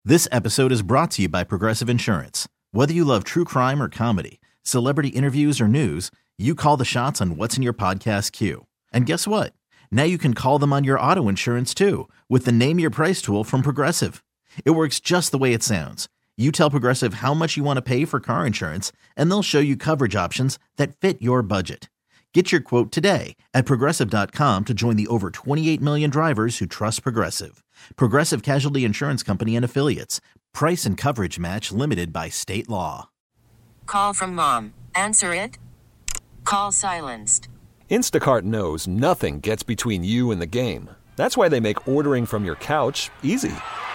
This episode is brought to you by Progressive Insurance. Whether you love true crime or comedy, celebrity interviews or news, you call the shots on what's in your podcast queue. And guess what? Now you can call them on your auto insurance too with the Name Your Price tool from Progressive. It works just the way it sounds. You tell Progressive how much you want to pay for car insurance, and they'll show you coverage options that fit your budget. Get your quote today at Progressive.com to join the over 28 million drivers who trust Progressive. Progressive Casualty Insurance Company and Affiliates. Price and coverage match limited by state law. Call from mom. Answer it. Call silenced. Instacart knows nothing gets between you and the game. That's why they make ordering from your couch easy.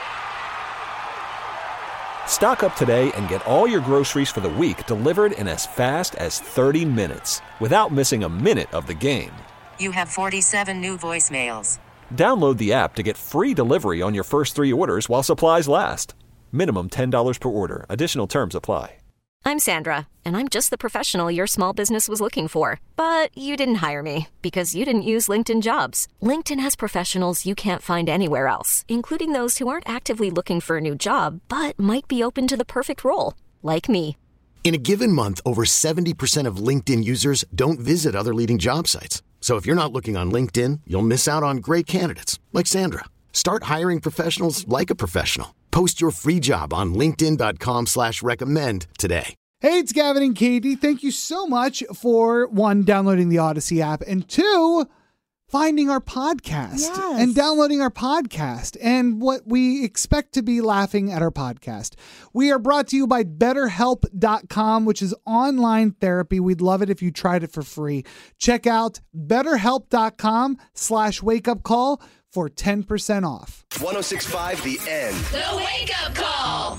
Stock up today and get all your groceries for the week delivered in as fast as 30 minutes without missing a minute of the game. You have 47 new voicemails. Download the app to get free delivery on your first 3 orders while supplies last. Minimum $10 per order. Additional terms apply. I'm Sandra, and I'm just the professional your small business was looking for. But you didn't hire me because you didn't use LinkedIn Jobs. LinkedIn has professionals you can't find anywhere else, including those who aren't actively looking for a new job, but might be open to the perfect role, like me. In a given month, over 70% of LinkedIn users don't visit other leading job sites. So if you're not looking on LinkedIn, you'll miss out on great candidates like Sandra. Start hiring professionals like a professional. Post your free job on linkedin.com/recommend today. Hey, it's Gavin and Katie. Thank you so much for, one, downloading the Odyssey app, and two, finding our podcast and downloading our podcast and what we expect to be laughing at our podcast. We are brought to you by BetterHelp.com, which is online therapy. We'd love it if you tried it for free. Check out BetterHelp.com/wakeupcall for 10% off. 106.5 The End. The Wake Up Call.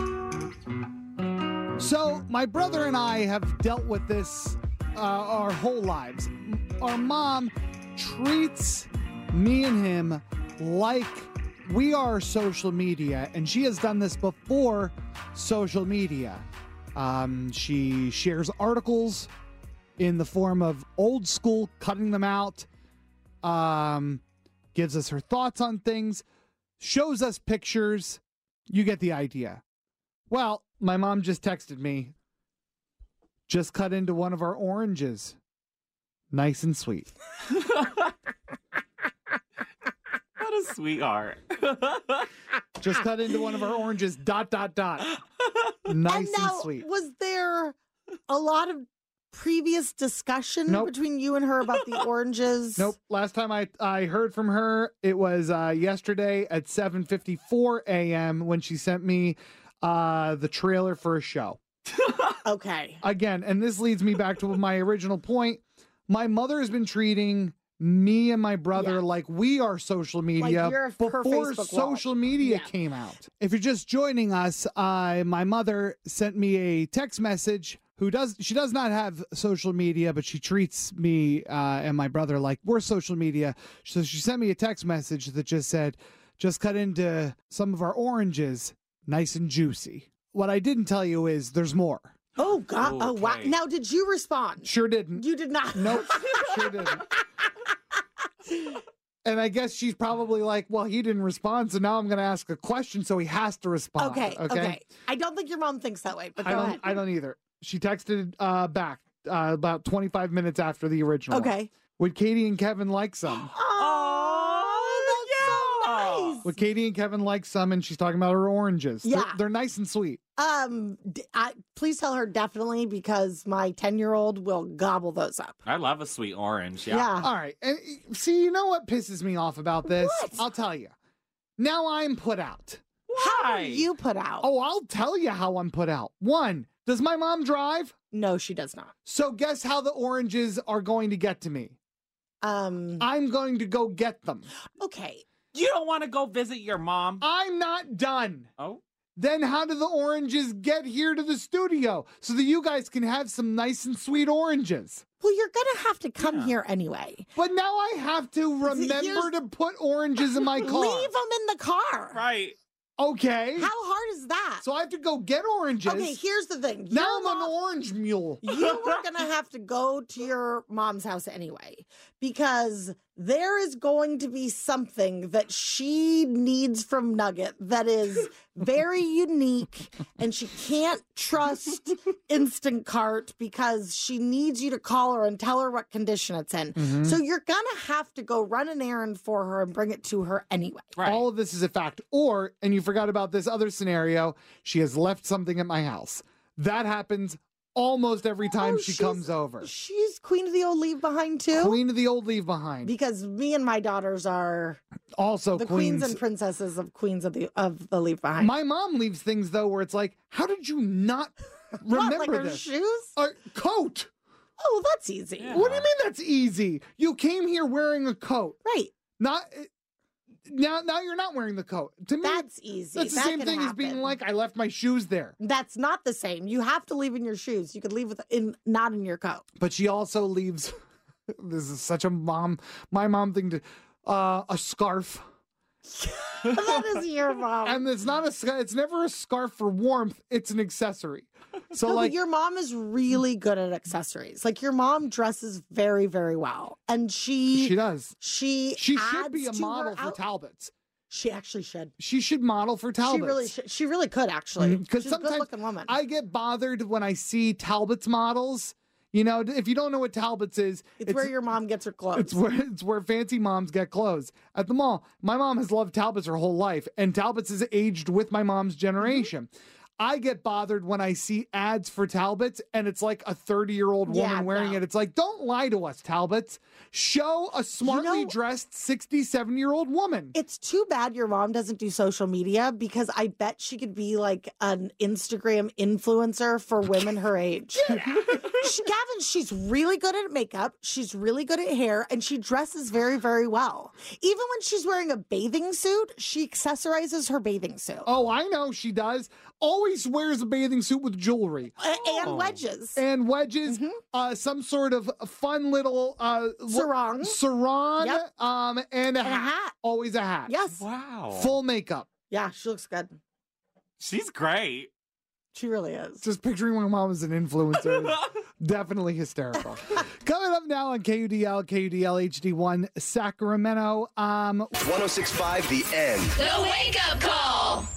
So my brother and I have dealt with this our whole lives. Our mom treats me and him like we are social media, and she has done this before social media. She shares articles in the form of old school, cutting them out, gives us her thoughts on things, shows us pictures. You get the idea. Well, my mom just texted me. Just cut into one of our oranges. Nice and sweet. What a sweetheart. Just cut into one of our oranges. ... Nice and sweet. Was there a lot of previous discussion between you and her about the oranges? Nope. Last time I heard from her, it was yesterday at 7:54 a.m. when she sent me the trailer for a show. Okay. Again, and this leads me back to my original point. My mother has been treating me and my brother like we are social media before social media came out. If you're just joining us, my mother sent me a text message. She does not have social media, but she treats me and my brother like we're social media. So she sent me a text message that just said, just cut into some of our oranges, nice and juicy. What I didn't tell you is there's more. Oh, God. Okay. Oh, wow. Now, did you respond? Sure didn't. You did not. Nope. Sure didn't. And I guess she's probably like, well, he didn't respond, so now I'm going to ask a question, so he has to respond. Okay. I don't think your mom thinks that way, but go ahead. I don't either. She texted back about 25 minutes after the original. Okay. Would Katie and Kevin like some? Oh, that's so nice. Would Katie and Kevin like some? And she's talking about her oranges. Yeah. They're nice and sweet. Please tell her definitely, because my 10-year-old will gobble those up. I love a sweet orange. Yeah. All right. And see, you know what pisses me off about this? What? I'll tell you. Now I'm put out. How are you put out? Oh, I'll tell you how I'm put out. One, does my mom drive? No, she does not. So guess how the oranges are going to get to me? I'm going to go get them. Okay. You don't want to go visit your mom? I'm not done. Oh? Then how do the oranges get here to the studio so that you guys can have some nice and sweet oranges? Well, you're going to have to come here anyway. But now I have to remember to put oranges in my car. Leave them in the car. Right. Okay. How hard is that? So I have to go get oranges. Okay, here's the thing. Now I'm an orange mule. You were going to have to go to your mom's house anyway, because there is going to be something that she needs from Nugget that is very unique, and she can't trust Instant Cart because she needs you to call her and tell her what condition it's in. Mm-hmm. So you're going to have to go run an errand for her and bring it to her anyway. Right. All of this is a fact. Or, and you forgot about this other scenario, she has left something at my house. That happens almost every time she comes over. She's queen of the old leave behind too. Queen of the old leave behind. Because me and my daughters are Also the queens and princesses of queens of the leave behind. My mom leaves things though where it's like, how did you not remember what, like this? her shoes? Coat. Oh, that's easy. Yeah. What do you mean that's easy? You came here wearing a coat. Right. Not now you're not wearing the coat. To me, That's easy. that's the That same can thing as being happen. like, I left my shoes there. That's not the same. You have to leave in your shoes. You could leave not in your coat. But she also leaves, this is such a my mom thing to, a scarf. That is your mom. And it's never a scarf for warmth. It's an accessory. So No, but like your mom is really good at accessories. Like your mom dresses very, very well, and she does. She should adds be a to model her for Talbots. She actually should. She should model for Talbots. She really should. She really could actually. Because She's a sometimes good-looking woman. I get bothered when I see Talbots models. You know, if you don't know what Talbots is, it's where your mom gets her clothes. It's where fancy moms get clothes at the mall. My mom has loved Talbots her whole life, and Talbots is aged with my mom's generation. I get bothered when I see ads for Talbots and it's like a 30-year-old woman wearing it. It's like, don't lie to us, Talbots. Show a smartly dressed 67-year-old woman. It's too bad your mom doesn't do social media because I bet she could be like an Instagram influencer for women her age. Gavin, she's really good at makeup. She's really good at hair, and she dresses very, very well. Even when she's wearing a bathing suit, she accessorizes her bathing suit. Oh, I know she does. Always wears a bathing suit with jewelry. And wedges. And wedges. Some sort of fun little sarong. Sarong. Yep. And a And a hat. Always a hat. Yes. Wow. Full makeup. Yeah, she looks good. She's great. She really is. Just picturing my mom as an influencer is definitely hysterical. Coming up now on KUDL HD1 Sacramento. 106.5 The End. The Wake Up Call.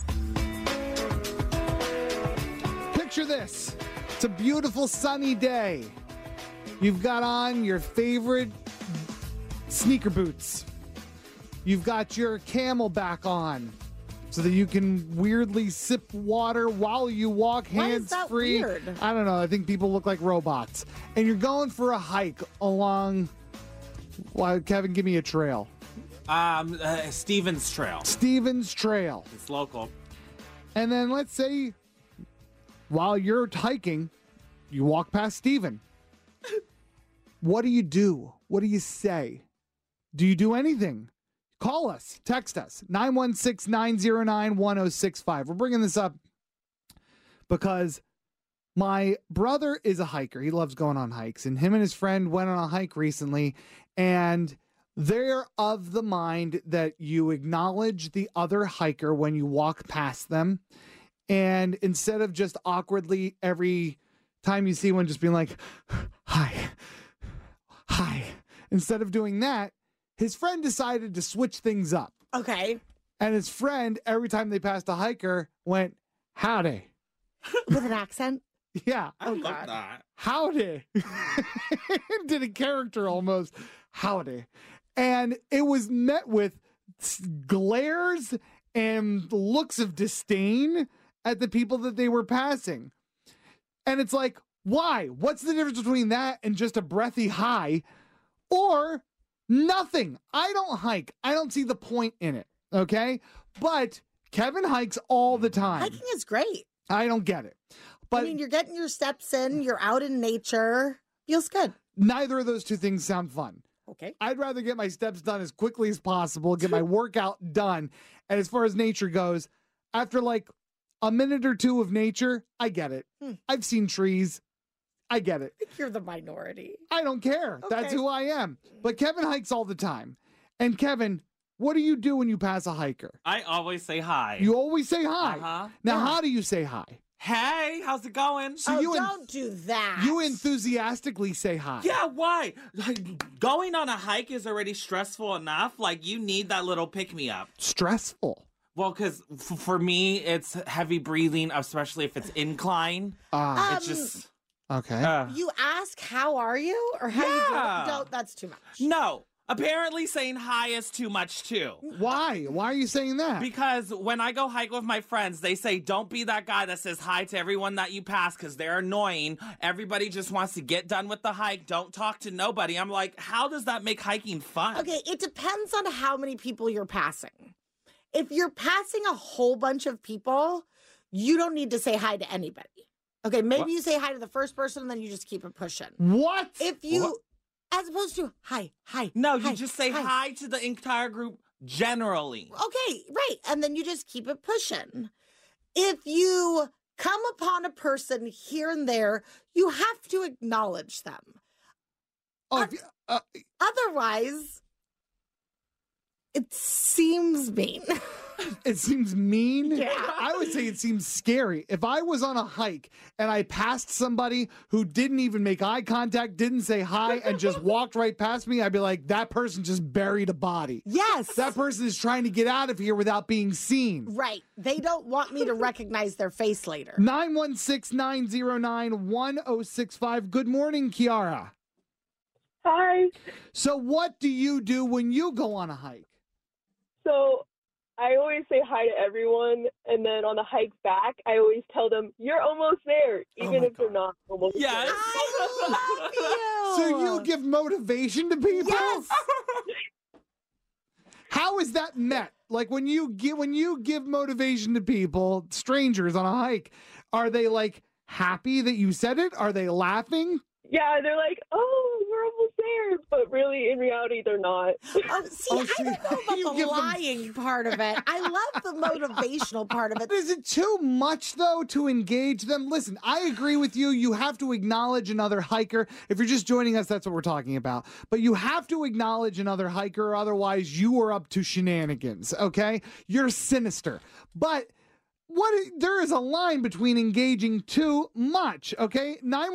Picture this. It's a beautiful sunny day. You've got on your favorite sneaker boots. You've got your Camelback on so that you can weirdly sip water while you walk hands free. Weird? I don't know. I think people look like robots. And you're going for a hike along, well, Kevin, give me a trail. Stevens Trail. Stevens Trail. It's local. And then let's say while you're hiking, you walk past Steven. What do you do? What do you say? Do you do anything? Call us. Text us. 916-909-1065. We're bringing this up because my brother is a hiker. He loves going on hikes. And him and his friend went on a hike recently. And they're of the mind that you acknowledge the other hiker when you walk past them. And instead of just awkwardly every time you see one just being like, hi. Instead of doing that, his friend decided to switch things up. Okay. And his friend, every time they passed a hiker, went, howdy. With an accent? Yeah. I love that. Howdy. Did a character almost. Howdy. And it was met with glares and looks of disdain at the people that they were passing. And it's like, why? What's the difference between that and just a breathy hi? Or nothing. I don't hike. I don't see the point in it. Okay? But Kevin hikes all the time. Hiking is great. I don't get it. But I mean, you're getting your steps in, you're out in nature. Feels good. Neither of those two things sound fun. Okay. I'd rather get my steps done as quickly as possible, get my workout done. And as far as nature goes, after like a minute or two of nature, I get it. I've seen trees. I get it. I think you're the minority. I don't care. Okay. That's who I am. But Kevin hikes all the time. And Kevin, what do you do when you pass a hiker? I always say hi. You always say hi. Uh-huh. Now, how do you say hi? Hey, how's it going? So don't do that. You enthusiastically say hi. Yeah, why? Like, going on a hike is already stressful enough. Like, you need that little pick-me-up. Stressful? Well, because for me, it's heavy breathing, especially if it's incline. It's just... Okay. You ask, how are you? Or how you doing? Don't, that's too much. No. Apparently saying hi is too much, too. Why? Why are you saying that? Because when I go hike with my friends, they say, don't be that guy that says hi to everyone that you pass because they're annoying. Everybody just wants to get done with the hike. Don't talk to nobody. I'm like, how does that make hiking fun? Okay, it depends on how many people you're passing. If you're passing a whole bunch of people, you don't need to say hi to anybody. Okay, maybe you say hi to the first person and then you just keep it pushing. What? If you... As opposed to, hi. No, you just say hi to the entire group generally. Okay, right. And then you just keep it pushing. If you come upon a person here and there, you have to acknowledge them. Otherwise, it seems mean. It seems mean? Yeah. I would say it seems scary. If I was on a hike and I passed somebody who didn't even make eye contact, didn't say hi, and just walked right past me, I'd be like, that person just buried a body. Yes. That person is trying to get out of here without being seen. Right. They don't want me to recognize their face later. 916-909-1065. Good morning, Kiara. Hi. So what do you do when you go on a hike? So I always say hi to everyone, and then on the hike back, I always tell them, you're almost there, even if they're not almost there. I love you. So you give motivation to people? Yes. How is that met? Like when you give motivation to people, strangers on a hike, are they like happy that you said it? Are they laughing? Yeah, they're like, oh, we're almost there. But really, in reality, they're not. I don't know about the lying part of it. I love the motivational part of it. Is it too much, though, to engage them? Listen, I agree with you. You have to acknowledge another hiker. If you're just joining us, that's what we're talking about. But you have to acknowledge another hiker, otherwise you are up to shenanigans, okay? You're sinister. But... there is a line between engaging too much, okay?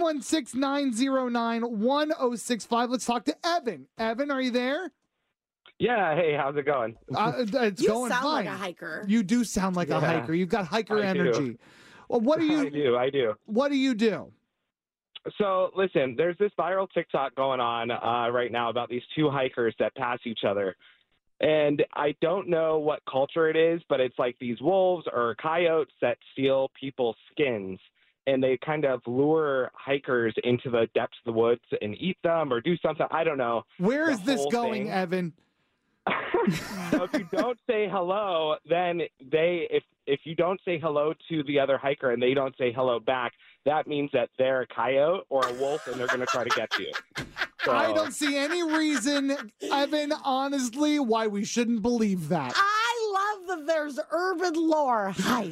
916-909-1065. Let's talk to Evan. Evan, are you there? Yeah, hey, how's it going? It's you going sound fine. like a hiker. You do sound like a hiker. You've got hiker energy. Well, what do you... I do. What do you do? So, listen, there's this viral TikTok going on right now about these two hikers that pass each other. And I don't know what culture it is, but it's like these wolves or coyotes that steal people's skins. And they kind of lure hikers into the depths of the woods and eat them or do something. I don't know. Where is this going, Evan? So if you don't say hello, then if you don't say hello to the other hiker and they don't say hello back, that means that they're a coyote or a wolf and they're going to try to get you. So, I don't see any reason, Evan, honestly, why we shouldn't believe that. I love that there's urban lore. Hi.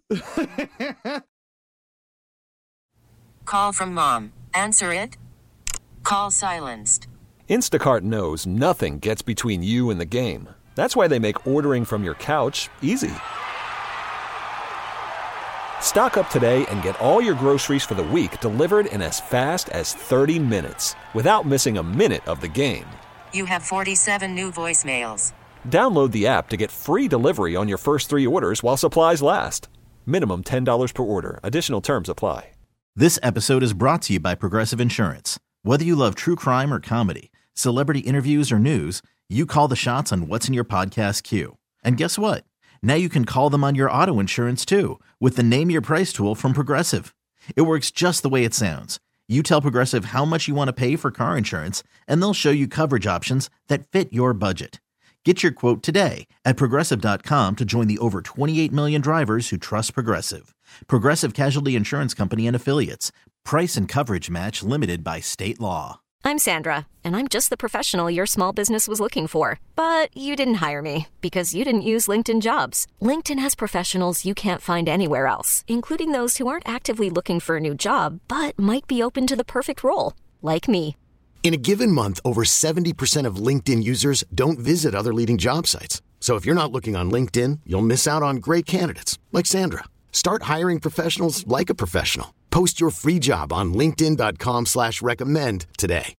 Call from mom. Answer it. Call silenced. Instacart knows nothing gets between you and the game. That's why they make ordering from your couch easy. Stock up today and get all your groceries for the week delivered in as fast as 30 minutes without missing a minute of the game. You have 47 new voicemails. Download the app to get free delivery on your first 3 orders while supplies last. Minimum $10 per order. Additional terms apply. This episode is brought to you by Progressive Insurance. Whether you love true crime or comedy, celebrity interviews or news, you call the shots on what's in your podcast queue. And guess what? Now you can call them on your auto insurance too with the Name Your Price tool from Progressive. It works just the way it sounds. You tell Progressive how much you want to pay for car insurance, and they'll show you coverage options that fit your budget. Get your quote today at Progressive.com to join the over 28 million drivers who trust Progressive. Progressive Casualty Insurance Company and Affiliates. Price and coverage match limited by state law. I'm Sandra, and I'm just the professional your small business was looking for. But you didn't hire me because you didn't use LinkedIn Jobs. LinkedIn has professionals you can't find anywhere else, including those who aren't actively looking for a new job, but might be open to the perfect role, like me. In a given month, over 70% of LinkedIn users don't visit other leading job sites. So if you're not looking on LinkedIn, you'll miss out on great candidates like Sandra. Start hiring professionals like a professional. Post your free job on linkedin.com/recommend today.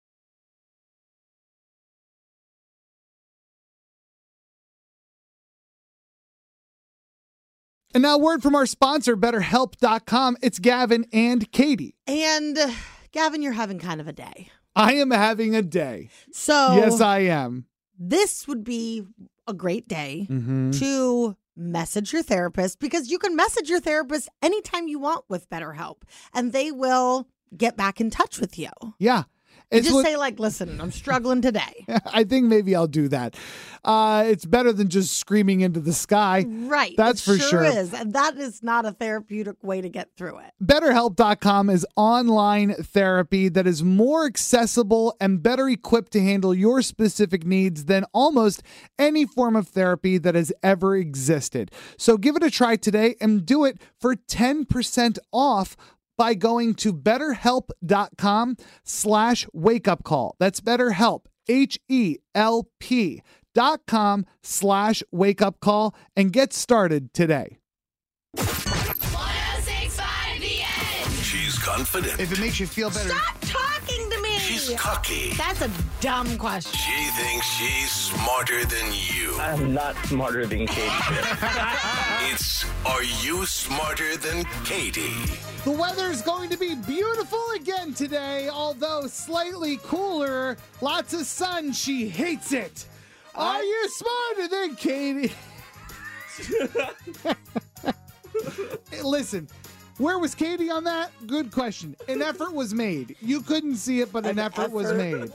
And now, word from our sponsor, BetterHelp.com. It's Gavin and Katie. And Gavin, you're having kind of a day. I am having a day. So yes, I am. This would be a great day to message your therapist, because you can message your therapist anytime you want with BetterHelp, and they will get back in touch with you. Yeah. And just say, like, listen, I'm struggling today. I think maybe I'll do that. It's better than just screaming into the sky. Right. That's for sure. It is. And that is not a therapeutic way to get through it. BetterHelp.com is online therapy that is more accessible and better equipped to handle your specific needs than almost any form of therapy that has ever existed. So give it a try today and do it for 10% off by going to BetterHelp.com/wakeupcall. That's BetterHelp, HELP.com/wakeupcall, and get started today. 106.5 The End. She's confident. If it makes you feel better. Stop talking to me. She's cocky. That's a dumb question. She thinks she's smarter than you. I'm not smarter than Katie. It's Are You Smarter Than Katie? The weather is going to be beautiful again today, although slightly cooler. Lots of sun. She hates it. Are you smarter than Katie? Listen, where was Katie on that? Good question. An effort was made. You couldn't see it, but an effort was made.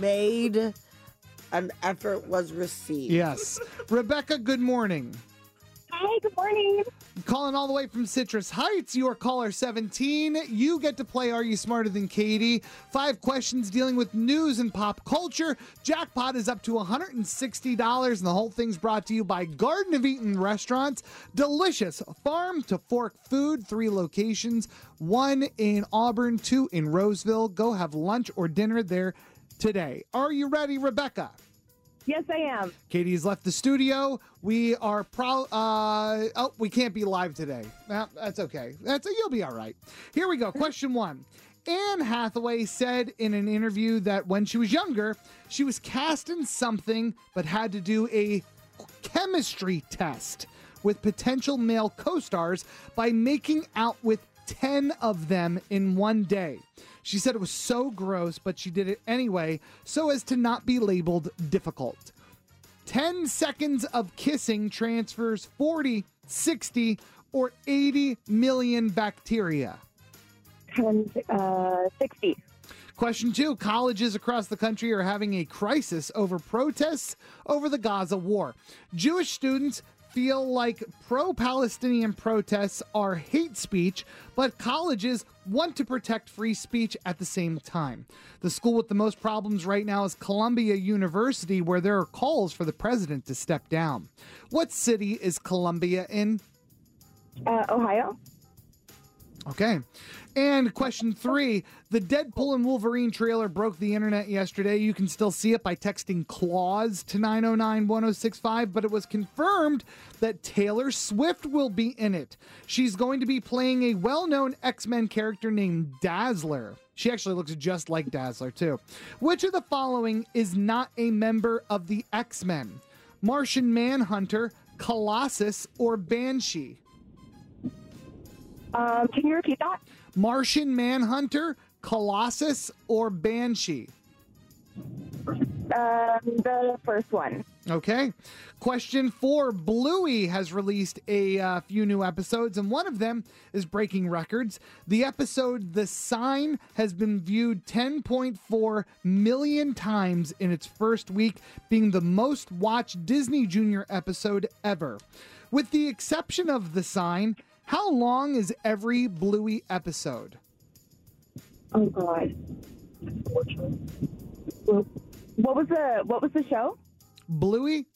An effort was received. Yes. Rebecca, good morning. Hi, good morning. Calling all the way from Citrus Heights, you are caller 17. You get to play Are You Smarter Than Katie? 5 questions dealing with news and pop culture. Jackpot is up to $160, and the whole thing's brought to you by Garden of Eaton Restaurants. Delicious farm-to-fork food, 3 locations, 1 in Auburn, 2 in Roseville. Go have lunch or dinner there today. Are you ready, Rebecca? Yes, I am. Katie's left the studio. We are we can't be live today. That's okay. You'll be all right. Here we go. Question 1. Anne Hathaway said in an interview that when she was younger, she was cast in something but had to do a chemistry test with potential male co-stars by making out with 10 of them in one day. She said it was so gross, but she did it anyway so as to not be labeled difficult. 10 seconds of kissing transfers 40, 60, or 80 million bacteria. 60. Question 2. Colleges across the country are having a crisis over protests over the Gaza war. Jewish students feel like pro-Palestinian protests are hate speech, but colleges want to protect free speech at the same time. The school with the most problems right now is Columbia University, where there are calls for the president to step down. What city is Columbia in? Ohio. Okay. And question 3, the Deadpool and Wolverine trailer broke the internet yesterday. You can still see it by texting claws to 909-1065, but it was confirmed that Taylor Swift will be in it. She's going to be playing a well-known X-Men character named Dazzler. She actually looks just like Dazzler, too. Which of the following is not a member of the X-Men? Martian Manhunter, Colossus, or Banshee? Can you repeat that? Martian Manhunter, Colossus, or Banshee? The first one. Okay. Question 4. Bluey has released a few new episodes, and one of them is breaking records. The episode The Sign has been viewed 10.4 million times in its first week, being the most watched Disney Junior episode ever. With the exception of The Sign, how long is every Bluey episode? Oh God. What was the show? Bluey?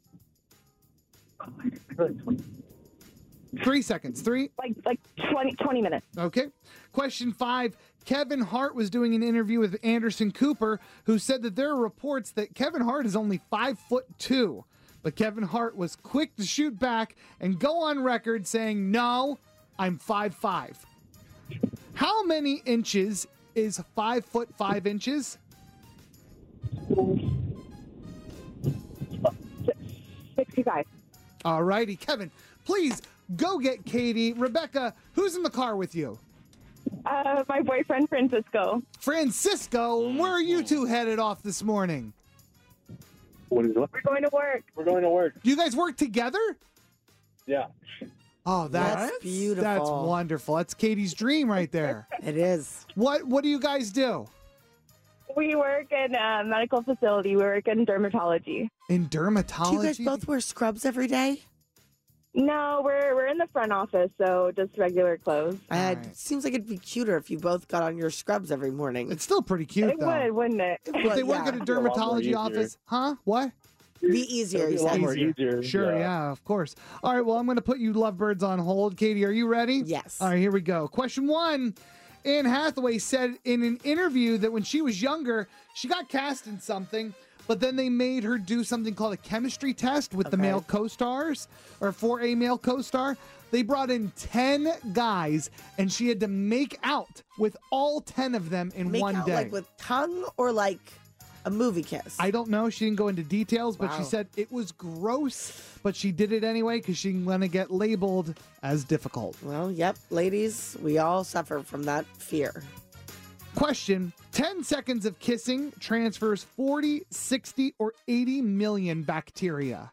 3 seconds. 3? Like 20 minutes. Okay. Question 5. Kevin Hart was doing an interview with Anderson Cooper, who said that there are reports that Kevin Hart is only 5'2", But Kevin Hart was quick to shoot back and go on record saying, no, I'm 5'5". How many inches is 5 foot 5 inches? 65. All righty, Kevin, please go get Katie. Rebecca, who's in the car with you? My boyfriend, Francisco. Francisco, where are you two headed off this morning? We're going to work. We're going to work. Do you guys work together? Yeah. Oh, that's beautiful. That's wonderful. That's Katie's dream right there. It is. What do you guys do? We work in a medical facility. We work in dermatology. In dermatology? Do you guys both wear scrubs every day? No, we're in the front office, so just regular clothes. It seems like it'd be cuter if you both got on your scrubs every morning. It's still pretty cute, It would, wouldn't it? If they work at a dermatology office, huh? What? Be easier, It'd be a lot more easier. Sure, yeah, of course. All right, well, I'm going to put you lovebirds on hold. Katie, are you ready? Yes. All right, here we go. Question 1. Anne Hathaway said in an interview that when she was younger, she got cast in something, but then they made her do something called a chemistry test with the male co-stars, or for a male co-star. They brought in 10 guys, and she had to make out with all 10 of them in Make one out, day. like with tongue or like a movie kiss? I don't know. She didn't go into details, but she Wow. said it was gross, but she did it anyway because she didn't want to get labeled as difficult. Well, yep, ladies, we all suffer from that fear. Question: 10 seconds of kissing transfers 40, 60, or 80 million bacteria.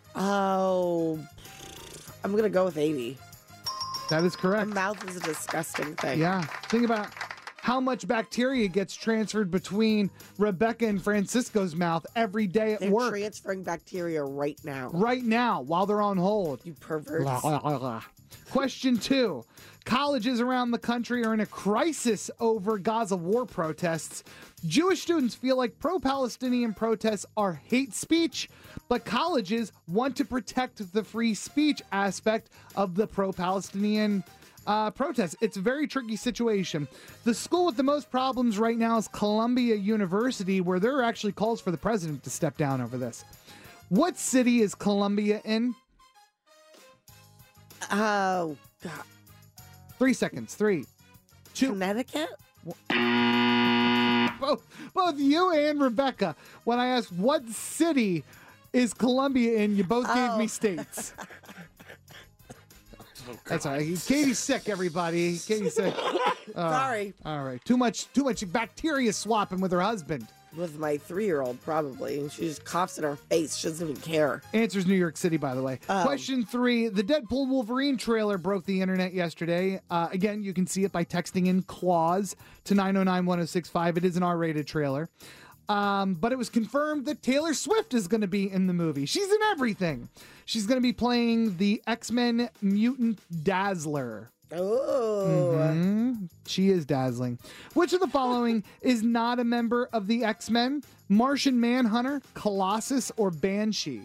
Oh, I'm going to go with 80. That is correct. The mouth is a disgusting thing. Yeah. Think about how much bacteria gets transferred between Rebecca and Francisco's mouth every day at They're work. transferring bacteria right now. Right now, while they're on hold. You perverts. Question 2. Colleges around the country are in a crisis over Gaza war protests. Jewish students feel like pro-Palestinian protests are hate speech, but colleges want to protect the free speech aspect of the pro-Palestinian protests. It's a very tricky situation. The school with the most problems right now is Columbia University, where there are actually calls for the president to step down over this. What city is Columbia in? Oh, God. 3 seconds. 3, 2. Connecticut? Both you and Rebecca, when I asked what city is Columbia in, you both gave me states. That's all right. Katie's sick, everybody. Katie's sick. Sorry. All right. Too much bacteria swapping with her husband. With my 3-year-old, probably. And she just coughs in her face. She doesn't even care. Answer's New York City, by the way. Question 3. The Deadpool Wolverine trailer broke the internet yesterday. Again, you can see it by texting in clause to 909-1065. It is an R-rated trailer. But it was confirmed that Taylor Swift is going to be in the movie. She's in everything. She's going to be playing the X-Men mutant Dazzler. Oh. She is dazzling. Which of the following is not a member of the X-Men? Martian Manhunter, Colossus, or Banshee?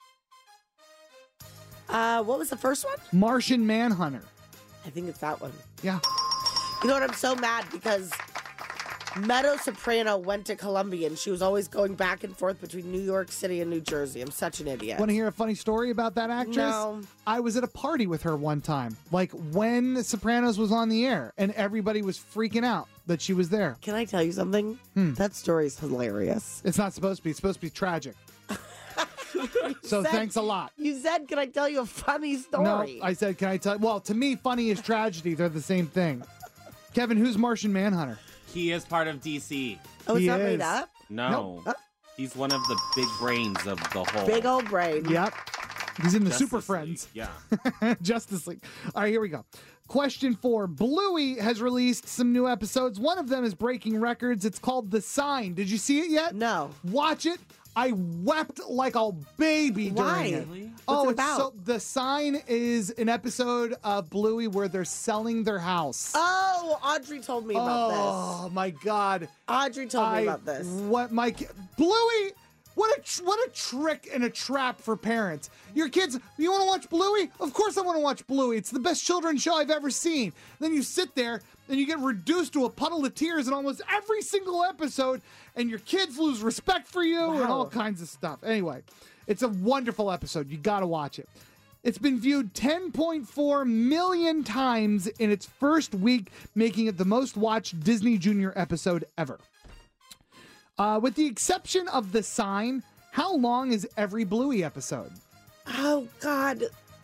What was the first one? Martian Manhunter. I think it's that one. Yeah. You know what? I'm so mad because Meadow Soprano went to Columbia and she was always going back and forth between New York City and New Jersey. I'm such an idiot. Want to hear a funny story about that actress? No. I was at a party with her one time, like when The Sopranos was on the air, and everybody was freaking out that she was there. Can I tell you something? That story's hilarious. It's not supposed to be. It's supposed to be tragic. So thanks a lot. You said, can I tell you a funny story? No, I said, can I tell? Well, to me, funny is tragedy. They're the same thing. Kevin, who's Martian Manhunter? He is part of DC. Oh, is that made up? No. Nope. He's one of the big brains of the whole. Big old brain. Yep. He's in the Justice Super League. Friends. Yeah. Justice League. All right, here we go. Question 4. Bluey has released some new episodes. One of them is breaking records. It's called The Sign. Did you see it yet? No. Watch it. I wept like a baby Why? during it. Really? Oh, What's it it's about? so The Sign is an episode of Bluey where they're selling their house. Oh, Audrey told me about this. Oh my God. Audrey told me about this. What my Bluey? What a trick and a trap for parents. Your kids, you want to watch Bluey? Of course I want to watch Bluey. It's the best children's show I've ever seen. Then you sit there and you get reduced to a puddle of tears in almost every single episode, and your kids lose respect for you and all kinds of stuff. Anyway, It's a wonderful episode. You got to watch it. It's been viewed 10.4 million times in its first week, making it the most watched Disney Junior episode ever. With the exception of The Sign, how long is every Bluey episode? Oh, God.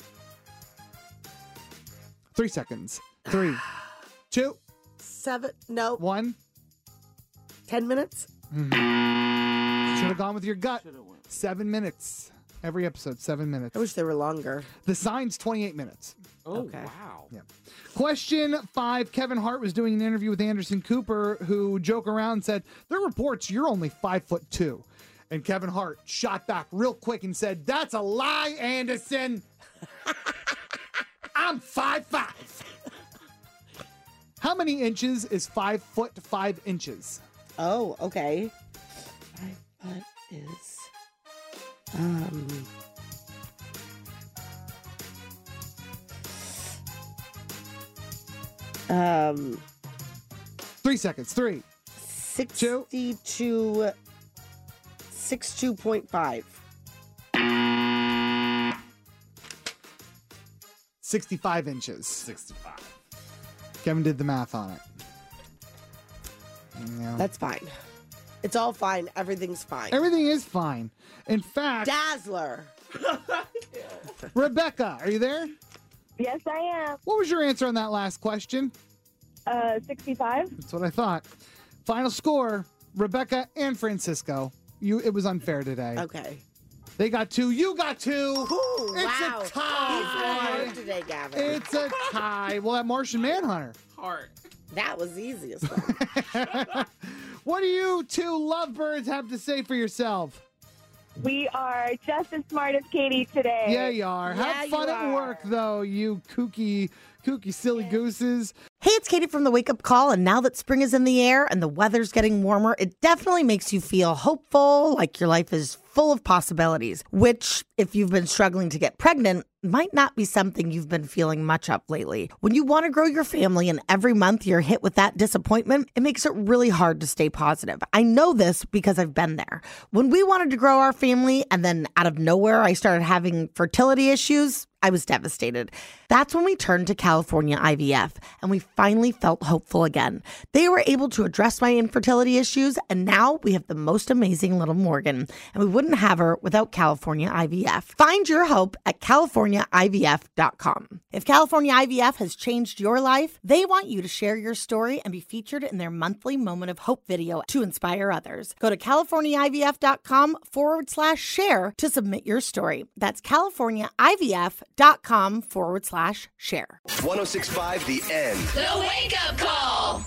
3 seconds. 3, 2, 7, no. 1. 10 minutes? Should have gone with your gut. 7 minutes. Every episode, 7 minutes. I wish they were longer. The Sign's 28 minutes. Oh, Okay. wow. Yeah. Question 5. Kevin Hart was doing an interview with Anderson Cooper, who joke around said, there are reports you're only 5'2". And Kevin Hart shot back real quick and said, that's a lie, Anderson. I'm 5'5". How many inches is 5 foot 5 inches? Oh, okay. 5 foot is 3 seconds. 3, 62.5. 65 inches. 65. Kevin did the math on it. Yeah. That's fine. It's all fine. Everything's fine. Everything is fine. In fact, Dazzler. Rebecca, are you there? Yes, I am. What was your answer on that last question? 65. That's what I thought. Final score, Rebecca and Francisco. It was unfair today. Okay. They got 2. You got 2. Ooh, It's wow. a tie. He's today, Gavin. It's a tie. Well, that Martian Manhunter. Heart. That was the easiest one. What do you two lovebirds have to say for yourself? We are just as smart as Katie today. Yeah, you are. Yeah, Have fun you at are. work, though, you kooky silly gooses. Hey, it's Katie from the Wake Up Call, and now that spring is in the air and the weather's getting warmer, it definitely makes you feel hopeful, like your life is full of possibilities, which, if you've been struggling to get pregnant, might not be something you've been feeling much of lately. When you want to grow your family and every month you're hit with that disappointment, it makes it really hard to stay positive. I know this because I've been there. When we wanted to grow our family and then out of nowhere I started having fertility issues, I was devastated. That's when we turned to California IVF, and we finally felt hopeful again. They were able to address my infertility issues, and now we have the most amazing little Morgan, and we wouldn't have her without California IVF. Find your hope at CaliforniaIVF.com. If California IVF has changed your life, they want you to share your story and be featured in their monthly Moment of Hope video to inspire others. Go to CaliforniaIVF.com/share to submit your story. That's CaliforniaIVF.com/share. 1065 The End. The Wake Up Call.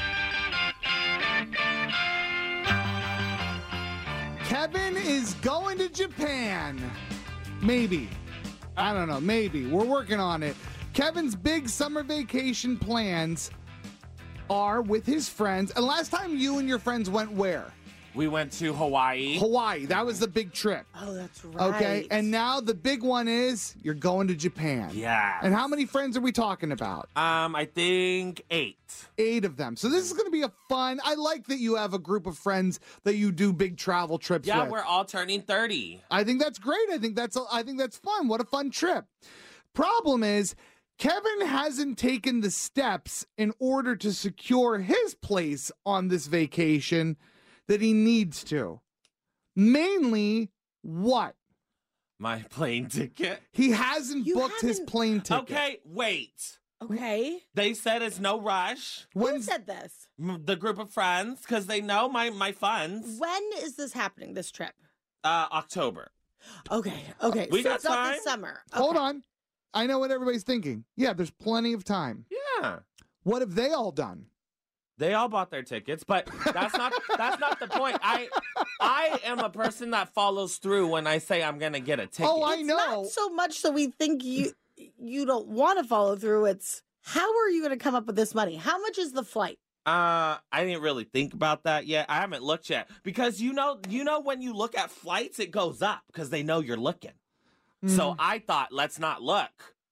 Kevin is going to Japan. Maybe. I don't know. Maybe. We're working on it. Kevin's big summer vacation plans are with his friends. And last time you and your friends went where? We went to Hawaii. Hawaii. That was the big trip. Oh, that's right. Okay. And now the big one is you're going to Japan. Yeah. And how many friends are we talking about? I think 8. 8 of them. So this is going to be a fun. I like that you have a group of friends that you do big travel trips Yeah, with. we're all turning 30. I think that's great. I think that's fun. What a fun trip. Problem is, Kevin hasn't taken the steps in order to secure his place on this vacation that he needs to. Mainly, what? My plane ticket. He hasn't booked his plane ticket. Okay, wait. Okay. They said it's no rush. Who said this? The group of friends, because they know my funds. When is this happening, this trip? October. Okay. We so got it's not time? this summer. Hold on. I know what everybody's thinking. Yeah, there's plenty of time. Yeah. What have they all done? They all bought their tickets, but that's not the point. I am a person that follows through when I say I'm gonna get a ticket. Oh, I know. Not so much that we think you don't want to follow through. It's how are you going to come up with this money? How much is the flight? I didn't really think about that yet. I haven't looked yet because you know when you look at flights, it goes up because they know you're looking. So I thought, let's not look.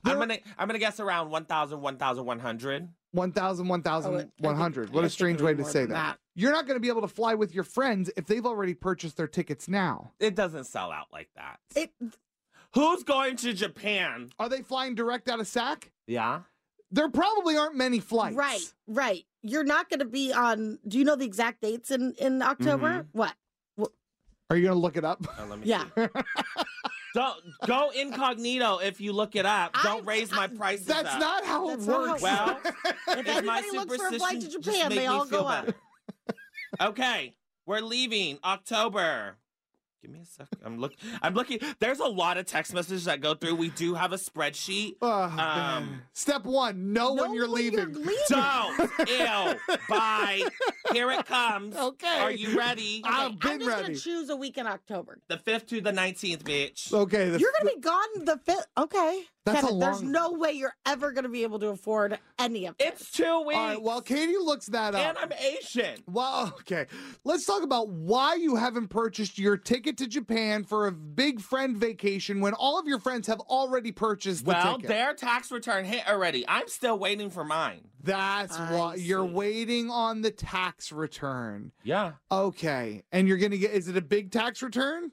I'm gonna guess around 1,000, 1,100. 1,000, 1,100. What a strange way to say that. You're not going to be able to fly with your friends if they've already purchased their tickets now. It doesn't sell out like that. Who's going to Japan? Are they flying direct out of SAC? Yeah. There probably aren't many flights. Right. You're not going to be on. Do you know the exact dates in October? What? Are you going to look it up? Let me see. Don't go incognito if you look it up. Don't raise my prices That's up. not how it works. Well, if anybody looks for a flight to Japan, they all go up. Okay, we're leaving October. Give me a second. I'm looking. There's a lot of text messages that go through. We do have a spreadsheet. Step 1, know when you're leaving. Don't. Ew. Bye. Here it comes. Okay. Are you ready? I've been I'm just ready. going to choose a week in October. The 5th to the 19th, bitch. Okay. You're going to be gone the 5th. Okay. That's Kevin, a there's long- no way you're ever going to be able to afford any of this. It's 2 weeks. All right, well, Katie looks that up. And I'm Asian. Well, okay. Let's talk about why you haven't purchased your ticket to Japan for a big friend vacation when all of your friends have already purchased the ticket. Their tax return hit already. I'm still waiting for mine. That's why you're waiting on the tax return. Yeah. Okay. And you're going to get, is it a big tax return?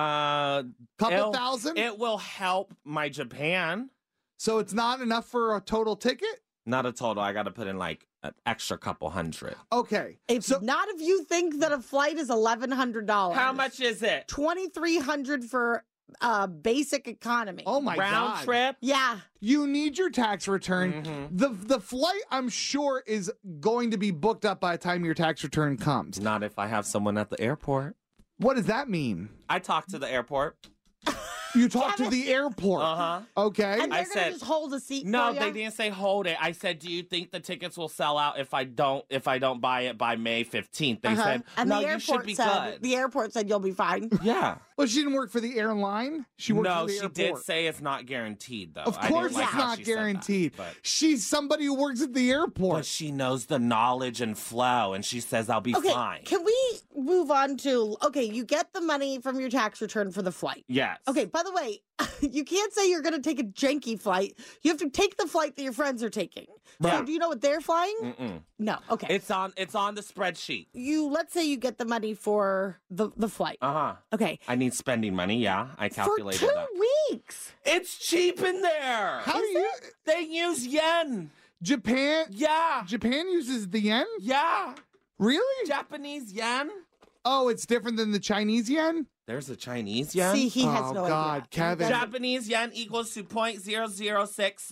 Couple thousand? It will help my Japan. So it's not enough for a total ticket? Not a total. I got to put in like an extra couple hundred. Okay. Not if you think that a flight is $1,100. How much is it? $2,300 for basic economy. Oh my God. Round trip? Yeah. You need your tax return. The flight, I'm sure, is going to be booked up by the time your tax return comes. Not if I have someone at the airport. What does that mean? I talked to the airport. You talked to the airport. Okay. And they're going to just hold a seat No, for you? they didn't say hold it. I said, do you think the tickets will sell out if I don't buy it by May 15th? They said, and no, the you should airport be said, good. The airport said you'll be fine. Yeah. Well, she didn't work for the airline. She worked for the she airport. did say it's not guaranteed, though. Of I didn't course like it's how not she said that, guaranteed. but- She's somebody who works at the airport. But she knows the knowledge and flow, and she says I'll be Okay, fine. can we move on to, you get the money from your tax return for the flight. Yes. Okay, by the way, you can't say you're going to take a janky flight. You have to take the flight that your friends are taking. So Right. do you know what they're flying? Mm-mm. No. Okay. It's on the spreadsheet. Let's say you get the money for the flight. Uh-huh. Okay. I need spending money, yeah. I calculated For 2 that. weeks. It's cheap in there. How do you? They use yen. Japan? Yeah. Japan uses the yen? Yeah. Really? Japanese yen. Oh, it's different than the Chinese yen? There's a Chinese yen. See, he has Oh, no God, idea. Kevin. Japanese yen equals to $0.006.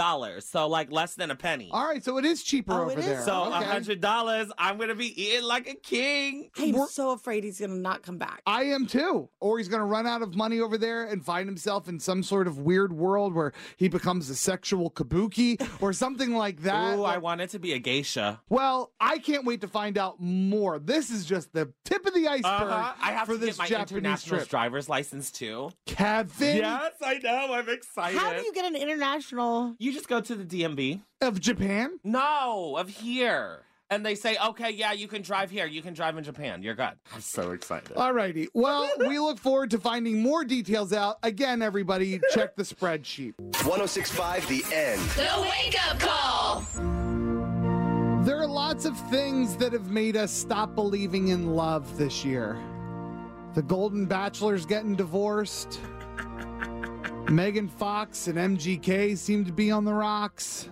So like less than a penny. All right, so it is cheaper Oh, over it is? there. So Okay. $100, I'm gonna be eating like a king. I'm so afraid he's going to not come back. I am too. Or he's going to run out of money over there and find himself in some sort of weird world where he becomes a sexual kabuki or something like that. Ooh, I want it to be a geisha. Well, I can't wait to find out more. This is just the tip of the iceberg I have for to this get my Japanese international trip. driver's license too. Kevin Yes, I know. I'm excited. How do you get an international? You just go to the DMV. of Japan? No, of here. And they say, okay, yeah, you can drive here. You can drive in Japan. You're good. I'm so excited. All righty. Well, we look forward to finding more details out. Again, everybody, check the spreadsheet. 1065 The End. The Wake Up Call. There are lots of things that have made us stop believing in love this year. The Golden Bachelor's getting divorced. Megan Fox and MGK seem to be on the rocks.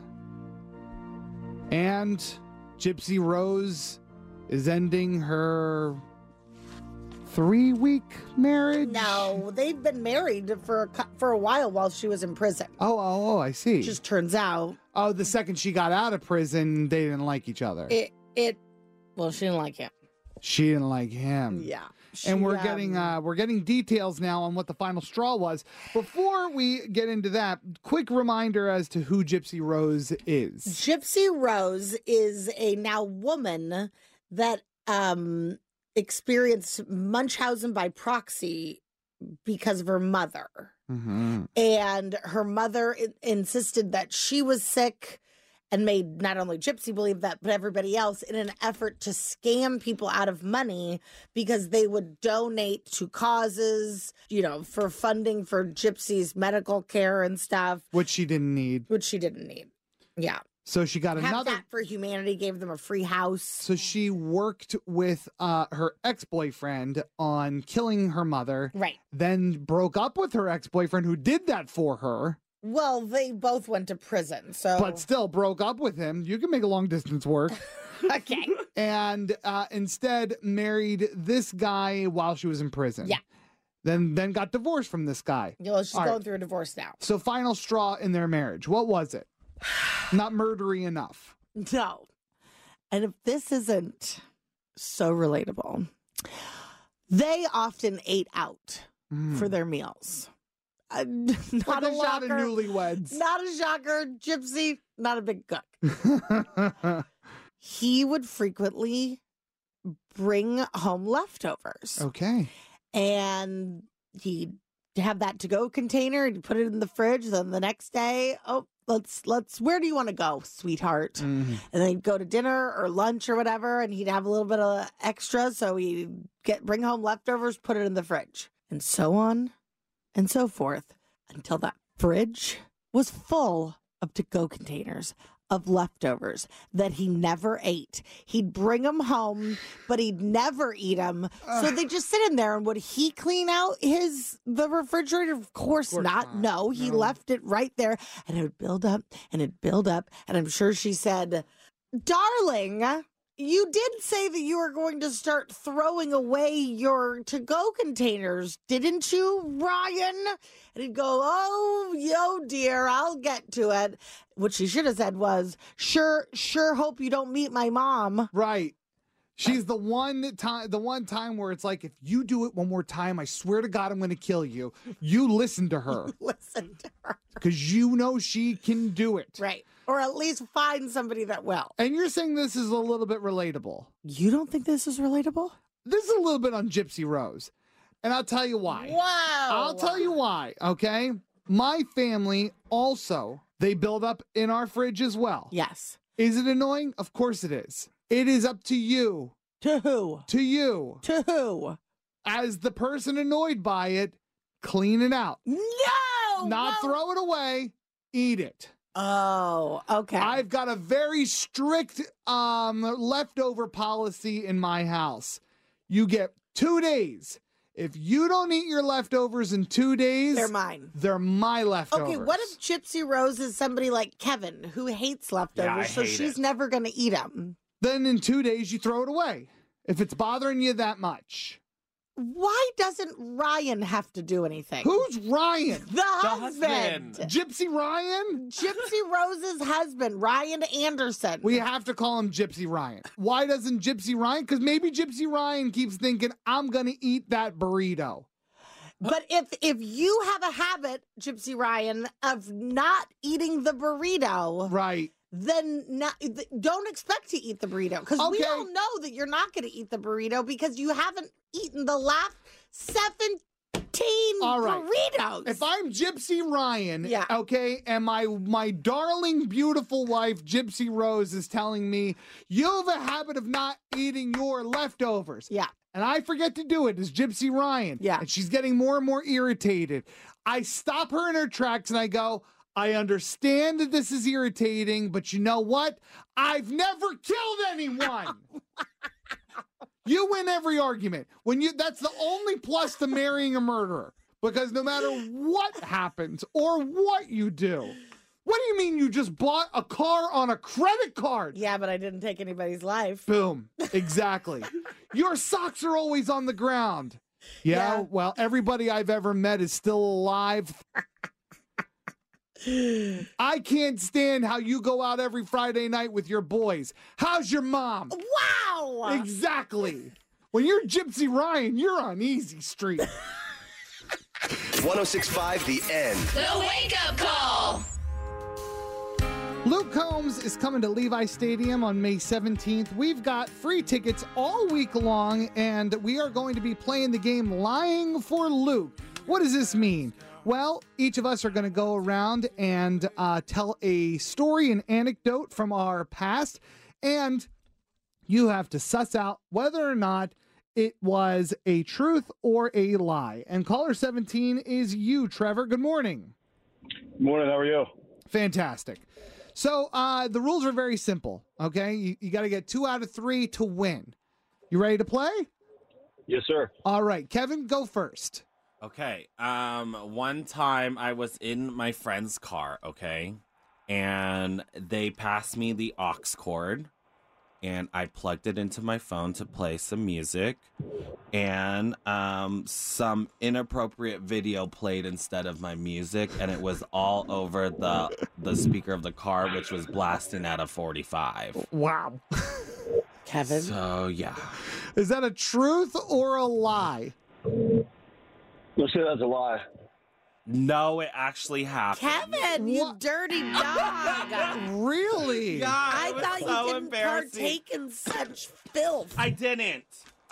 And Gypsy Rose is ending her 3-week marriage. No, they've been married for a while she was in prison. Oh, I see. Just turns out. Oh, the second she got out of prison, they didn't like each other. Well, she didn't like him. She didn't like him. Yeah. And we're getting details now on what the final straw was. Before we get into that, quick reminder as to who Gypsy Rose is. Gypsy Rose is a now woman that experienced Munchausen by proxy because of her mother. Mm-hmm. And her mother insisted that she was sick and made not only Gypsy believe that, but everybody else in an effort to scam people out of money because they would donate to causes, for funding for Gypsy's medical care and stuff. Which she didn't need. Yeah. So she got another. Habitat for Humanity gave them a free house. So she worked with her ex-boyfriend on killing her mother. Right. Then broke up with her ex-boyfriend who did that for her. Well, they both went to prison, so. But still broke up with him. You can make a long distance work. Okay. And instead married this guy while she was in prison. Yeah. Then got divorced from this guy. Well, she's going through a divorce now. So final straw in their marriage. What was it? Not murdery enough. No. And if this isn't so relatable, they often ate out for their meals. Not a lot of newlyweds. Not a shocker. Gypsy, not a big cook. He would frequently bring home leftovers. Okay. And he'd have that to-go container. He'd put it in the fridge. Then the next day, let's where do you want to go, sweetheart? And then he'd go to dinner or lunch or whatever, and he'd have a little bit of extra, so he'd bring home leftovers, put it in the fridge, and so on and so forth, until that fridge was full of to-go containers of leftovers that he never ate. He'd bring them home, but he'd never eat them. So they just sit in there. And would he clean out the refrigerator? Of course not. No, he left it right there, and it would build up and it'd build up. And I'm sure she said, "Darling, you did say that you were going to start throwing away your to-go containers, didn't you, Ryan?" And he'd go, "Oh, dear, I'll get to it." What she should have said was, sure hope you don't meet my mom. Right. She's the one time where it's like, if you do it one more time, I swear to God, I'm going to kill you. You listen to her. Listen to her. Because you know she can do it. Right. Or at least find somebody that will. And you're saying this is a little bit relatable. You don't think this is relatable? This is a little bit on Gypsy Rose. And I'll tell you why. Wow. I'll tell you why, okay? My family also, they build up in our fridge as well. Yes. Is it annoying? Of course it is. It is up to you. To who? To you. To who? As the person annoyed by it, clean it out. No! Not throw it away. Eat it. Oh, okay. I've got a very strict leftover policy in my house. You get 2 days. If you don't eat your leftovers in 2 days, they're mine. They're my leftovers. Okay, what if Gypsy Rose is somebody like Kevin who hates leftovers, so she's never going to eat them? Then in 2 days, you throw it away. If it's bothering you that much. Why doesn't Ryan have to do anything? Who's Ryan? The husband. Gypsy Ryan? Gypsy Rose's husband, Ryan Anderson. We have to call him Gypsy Ryan. Why doesn't Gypsy Ryan? Because maybe Gypsy Ryan keeps thinking, I'm going to eat that burrito. But if you have a habit, Gypsy Ryan, of not eating the burrito, right, then don't expect to eat the burrito. Because we all know that you're not going to eat the burrito because you haven't eaten the last 17 burritos. If I'm Gypsy Ryan, okay, and my darling, beautiful wife, Gypsy Rose, is telling me, you have a habit of not eating your leftovers. Yeah. And I forget to do it as Gypsy Ryan. Yeah. And she's getting more and more irritated. I stop her in her tracks and I go, I understand that this is irritating, but you know what? I've never killed anyone. You win every argument. That's the only plus to marrying a murderer. Because no matter what happens or what you do, what do you mean you just bought a car on a credit card? Yeah, but I didn't take anybody's life. Boom. Exactly. Your socks are always on the ground. Yeah, well, everybody I've ever met is still alive. I can't stand how you go out every Friday night with your boys. How's your mom? Wow! Exactly. When you're Gypsy Ryan, you're on easy street. 106.5 The End. The Wake Up Call. Luke Combs is coming to Levi Stadium on May 17th. We've got free tickets all week long, and we are going to be playing the game Lying for Luke. What does this mean? Well, each of us are going to go around and tell a story, an anecdote from our past, and you have to suss out whether or not it was a truth or a lie. And caller 17 is you, Trevor. Good morning. Good morning. How are you? Fantastic. So the rules are very simple, okay? You got to get 2 out of 3 to win. You ready to play? Yes, sir. All right. Kevin, go first. Okay. One time I was in my friend's car, okay? And they passed me the aux cord. And I plugged it into my phone to play some music, and some inappropriate video played instead of my music, and it was all over the speaker of the car, which was blasting at a 45. Wow. Kevin? So, yeah. Is that a truth or a lie? Let's say that's a lie. No, it actually happened. Kevin, you dirty dog. Really? Yeah, I it was thought so you didn't partake in such filth. I didn't.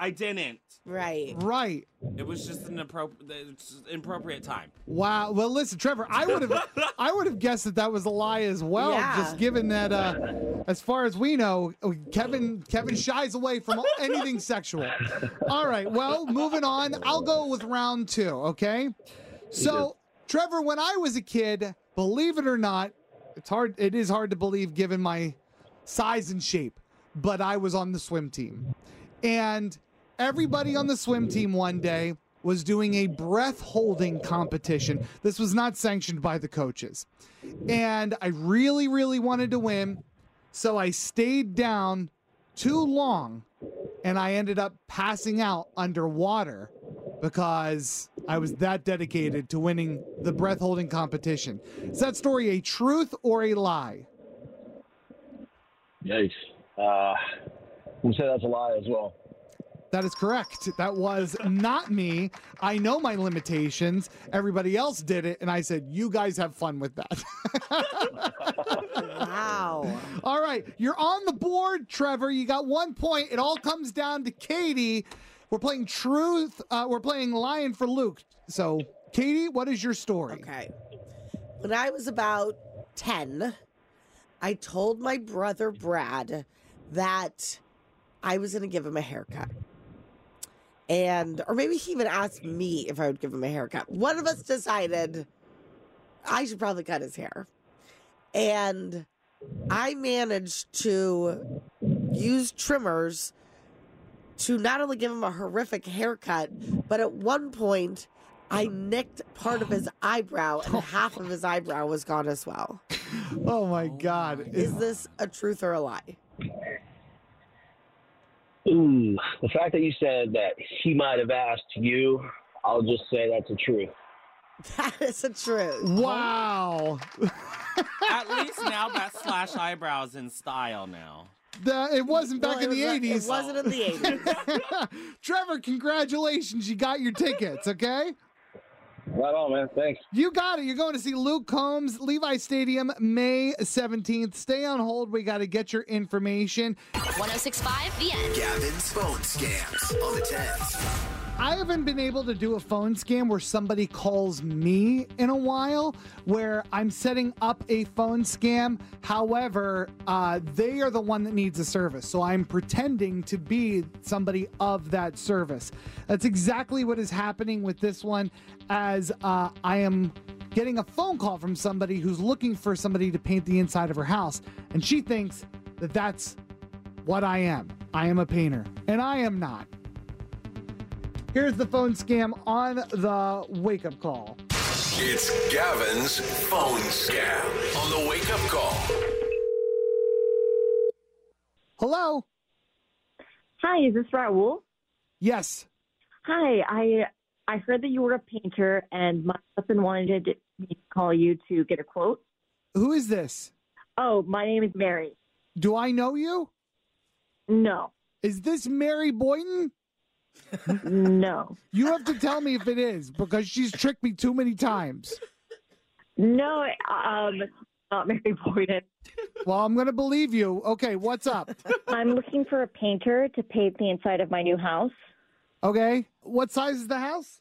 Right. Right. It was just an inappropriate time. Wow. Well, listen, Trevor, I would have guessed that was a lie as well, Yeah. just given that as far as we know, Kevin shies away from anything sexual. All right. Well, moving on. I'll go with round 2, okay? So, Trevor, when I was a kid, believe it or not, it is hard to believe given my size and shape, but I was on the swim team. And everybody on the swim team one day was doing a breath holding competition. This was not sanctioned by the coaches. And I really, really wanted to win. So I stayed down too long and I ended up passing out underwater because I was that dedicated to winning the breath holding competition. Is that story a truth or a lie? Yikes. We'll say that's a lie as well. That is correct. That was not me. I know my limitations. Everybody else did it, and I said, you guys have fun with that. Wow. All right. You're on the board, Trevor. You got 1 point. It all comes down to Katie. We're playing truth. We're playing lion for Luke. So, Katie, what is your story? Okay. When I was about 10, I told my brother Brad that I was going to give him a haircut. Or maybe he even asked me if I would give him a haircut. One of us decided I should probably cut his hair. And I managed to use trimmers to not only give him a horrific haircut, but at one point I nicked part of his eyebrow and half of his eyebrow was gone as well. Oh my God. Is this a truth or a lie? Ooh, the fact that you said that he might have asked you, I'll just say that's a truth. That is a truth. Wow. At least now that slash eyebrows in style now. It wasn't back in the 80s. It wasn't in the 80s. Trevor, congratulations. You got your tickets, okay? Right on, man. Thanks. You got it. You're going to see Luke Combs, Levi Stadium, May 17th. Stay on hold. We got to get your information. 106.5 The End. Gavin's phone scams on the 10s. I haven't been able to do a phone scam where somebody calls me in a while, where I'm setting up a phone scam. However, they are the one that needs a service. So I'm pretending to be somebody of that service. That's exactly what is happening with this one, as I am getting a phone call from somebody who's looking for somebody to paint the inside of her house. And she thinks that that's what I am. I am a painter, and I am not. Here's the phone scam on the wake-up call. It's Gavin's phone scam on the wake-up call. Hello? Hi, is this Raul? Yes. Hi, I heard that you were a painter, and my husband wanted me to call you to get a quote. Who is this? Oh, my name is Mary. Do I know you? No. Is this Mary Boynton? No. You have to tell me if it is, because she's tricked me too many times. No, not Mary Boyden. Well, I'm going to believe you. Okay, what's up? I'm looking for a painter to paint the inside of my new house. Okay. What size is the house?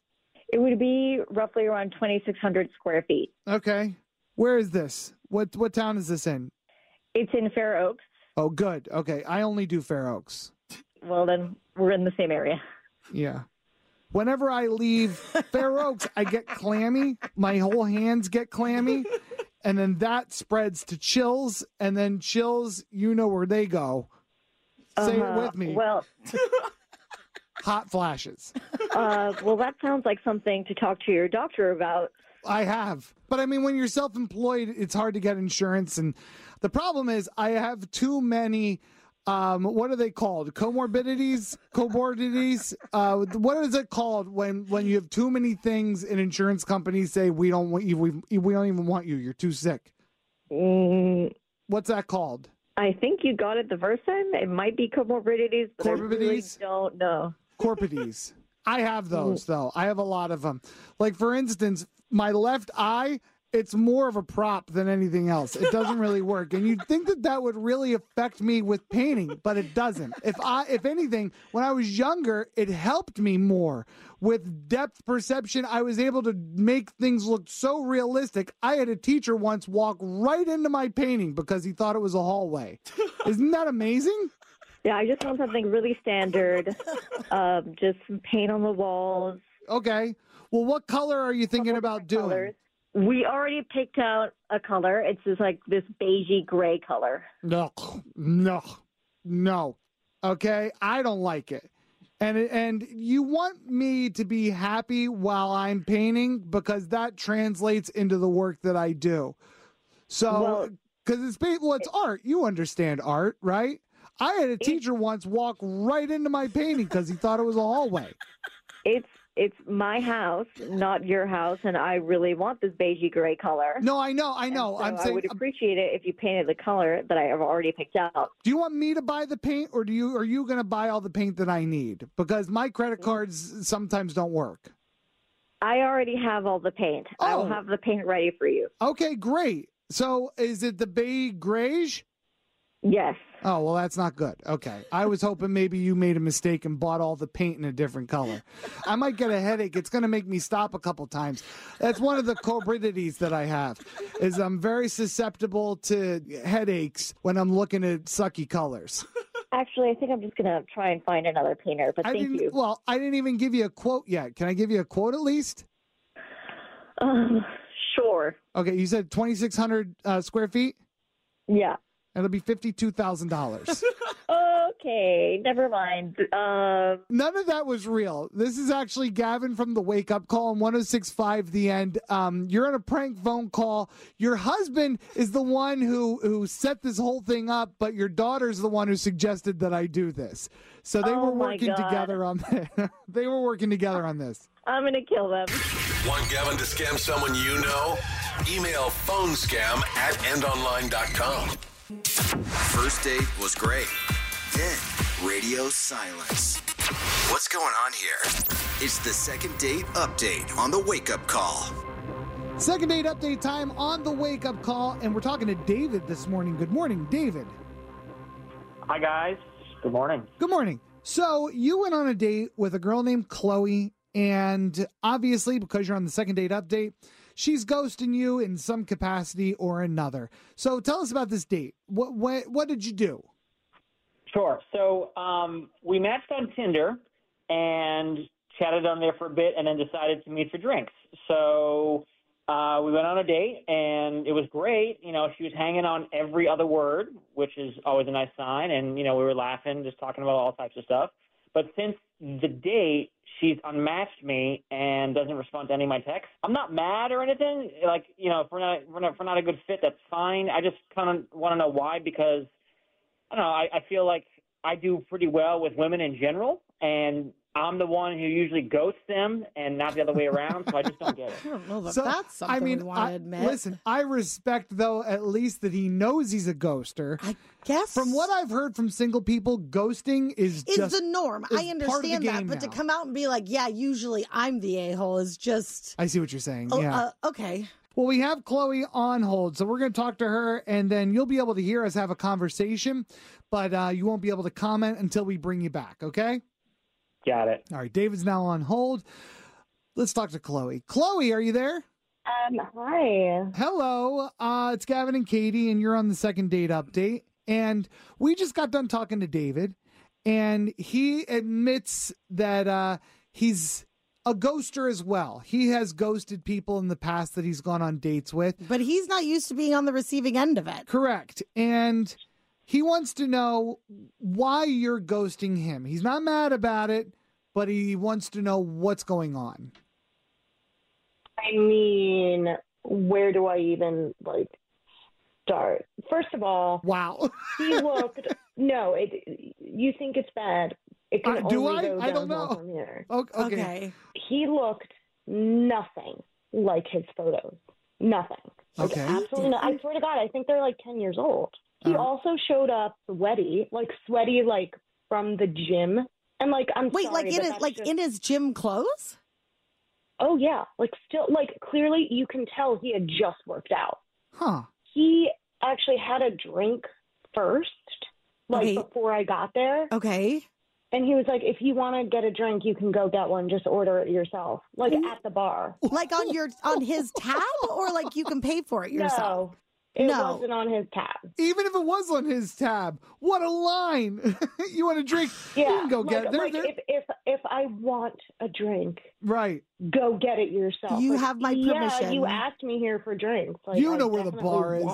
It would be roughly around 2,600 square feet. Okay. Where is this? What town is this in? It's in Fair Oaks. Oh, good. Okay. I only do Fair Oaks. Well, then we're in the same area. Yeah. Whenever I leave Fair Oaks, I get clammy. My whole hands get clammy. And then that spreads to chills. And then chills, you know where they go. Say it with me. Well, hot flashes. Well, that sounds like something to talk to your doctor about. I have. But I mean, when you're self-employed, it's hard to get insurance. And the problem is I have too many, what are they called? Comorbidities? What is it called when you have too many things and insurance companies say, we don't want you, we don't even want you, you're too sick. What's that called? I think you got it the first time. It might be comorbidities, but I really don't know. Corpides. I have those, though. I have a lot of them. Like, for instance, my left eye, it's more of a prop than anything else. It doesn't really work. And you'd think that that would really affect me with painting, but it doesn't. If anything, when I was younger, it helped me more. With depth perception, I was able to make things look so realistic. I had a teacher once walk right into my painting because he thought it was a hallway. Isn't that amazing? Yeah, I just want something really standard. Just some paint on the walls. Okay. Well, what color are you thinking about doing? Colors. We already picked out a color. It's just like this beigey gray color. No. Okay, I don't like it. And you want me to be happy while I'm painting because that translates into the work that I do. So, because it's art. You understand art, right? I had a teacher once walk right into my painting because he thought it was a hallway. It's my house, not your house, and I really want this beigey gray color. No, I know. So I'm saying I would appreciate it if you painted the color that I have already picked out. Do you want me to buy the paint, or are you going to buy all the paint that I need? Because my credit cards sometimes don't work. I already have all the paint. I will have the paint ready for you. Okay, great. So is it the beige grayish? Yes. Oh, well, that's not good. Okay. I was hoping maybe you made a mistake and bought all the paint in a different color. I might get a headache. It's going to make me stop a couple times. That's one of the comorbidities that I have, is I'm very susceptible to headaches when I'm looking at sucky colors. Actually, I think I'm just going to try and find another painter, but thank you. Well, I didn't even give you a quote yet. Can I give you a quote at least? Sure. Okay, you said 2,600 square feet? Yeah. It'll be $52,000. Okay, never mind. None of that was real. This is actually Gavin from the Wake Up Call on 106.5 The End. You're on a prank phone call. Your husband is the one who set this whole thing up, but your daughter's the one who suggested that I do this. So they were working together on this. They were working together on this. I'm going to kill them. Want Gavin to scam someone you know? Email phonescam@endonline.com. First date was great. Then radio silence. What's going on here? It's the second date update on the Wake Up Call. Second date update time on the Wake Up Call, and we're talking to David this morning. Good morning, David. Hi, guys. Good morning. Good morning. So you went on a date with a girl named Chloe, and obviously, because you're on the second date update, she's ghosting you in some capacity or another. So tell us about this date. What did you do? Sure. So we matched on Tinder and chatted on there for a bit and then decided to meet for drinks. So we went on a date, and it was great. You know, she was hanging on every other word, which is always a nice sign. And, you know, we were laughing, just talking about all types of stuff. But since the date, she's unmatched me and doesn't respond to any of my texts. I'm not mad or anything. Like, you know, if we're not a good fit, that's fine. I just kind of want to know why, because, I don't know, I feel like I do pretty well with women in general, and I'm the one who usually ghosts them and not the other way around, so I just don't get it. I don't know that that's something we want to admit. Listen, I respect, though, at least that he knows he's a ghoster. I guess. From what I've heard from single people, ghosting is just the norm. I understand that, but now. to come out and be like, yeah, usually I'm the a-hole is just... I see what you're saying, yeah. Okay. Well, we have Chloe on hold, so we're going to talk to her, and then you'll be able to hear us have a conversation, but you won't be able to comment until we bring you back, okay? Got it. All right, David's now on hold. Let's talk to Chloe. Chloe, are you there? Hi. Hello. It's Gavin and Katie, and you're on the second date update. And we just got done talking to David, and he admits that he's a ghoster as well. He has ghosted people in the past that he's gone on dates with. But he's not used to being on the receiving end of it. Correct. And he wants to know why you're ghosting him. He's not mad about it, but he wants to know what's going on. I mean, where do I even, start? First of all, wow. He looked, you think it's bad. It can do only I? go I don't downhill know. from here. Okay. He looked nothing like his photos. Nothing. Okay. Absolutely not. I swear to God, I think they're 10 years old. He also showed up sweaty from the gym. And I'm sorry, in his gym clothes? Oh yeah, clearly you can tell he had just worked out. Huh. He actually had a drink first, before I got there. Okay. And he was like, if you want to get a drink, you can go get one. Just order it yourself, at the bar. On his tab, or you can pay for it yourself? No, it wasn't on his tab. Even if it was on his tab, what a line! You want a drink? Yeah, you can go get it. If I want a drink, right, go get it yourself. You have my permission. Yeah, you asked me here for drinks. You know where the bar is.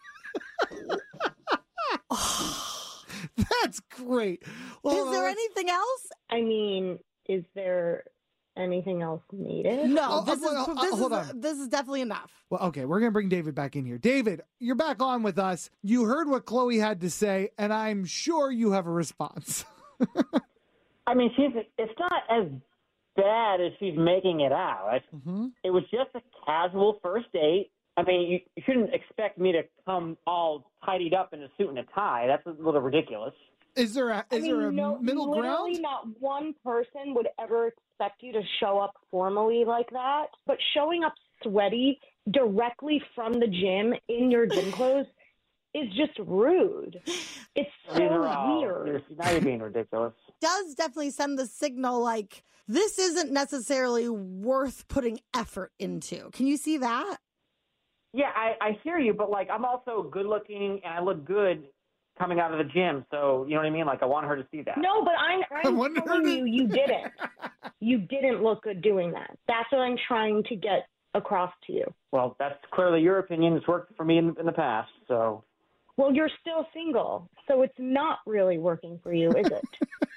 That's great. Well, is there anything else? I mean, is there anything else needed? No, this is definitely enough. Well, okay, we're going to bring David back in here. David, you're back on with us. You heard what Chloe had to say, and I'm sure you have a response. I mean, it's not as bad as she's making it out. Mm-hmm. It was just a casual first date. I mean, you shouldn't expect me to come all tidied up in a suit and a tie. That's a little ridiculous. Is there a middle ground? Literally not one person would ever expect you to show up formally like that. But showing up sweaty directly from the gym in your gym clothes is just rude. It's so weird. Now you're being ridiculous. Does definitely send the signal this isn't necessarily worth putting effort into. Can you see that? Yeah, I hear you, but I'm also good looking and I look good coming out of the gym. So, you know what I mean? I want her to see that. No, but I'm telling you didn't. You didn't look good doing that. That's what I'm trying to get across to you. Well, that's clearly your opinion. It's worked for me in the past, so. Well, you're still single, so it's not really working for you, is it?